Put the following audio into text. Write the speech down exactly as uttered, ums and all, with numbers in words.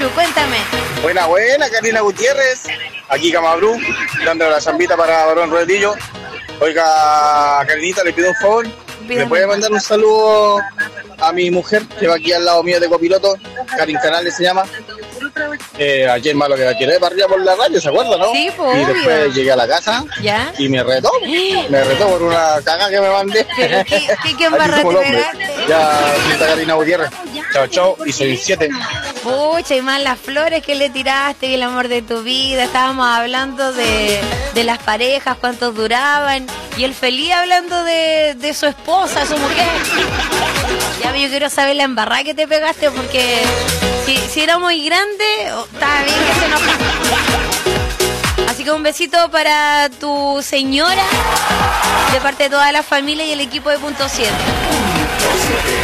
tú? Cuéntame. Buena, buena, Karina Gutiérrez. Aquí Camabrú, dando la zambita para Barón Rodillo. Oiga, Karinita, le pido un favor. ¿Me puede mandar un saludo a mi mujer, que va aquí al lado mío de copiloto? Karin Canales se llama. Eh, ayer malo que la tiré para arriba por la radio, ¿se acuerda, no? Sí, pues, y obvio. después llegué a la casa ¿Ya? y me retó. Me retó por una caga que me mandé. ¿Pero qué, qué, qué embarrate Aquí como el hombre. pegaste? Ya, está Karina Gutiérrez. Chao, chao. Y soy siete. Pucha, y más las flores que le tiraste y el amor de tu vida. Estábamos hablando de, de las parejas, cuántos duraban. Y el feliz hablando de, de su esposa, su mujer. Ya, yo quiero saber la embarrada que te pegaste, porque si, si era muy grande, oh, estaba bien que se enojara. Así que un besito para tu señora, de parte de toda la familia y el equipo de Punto siete.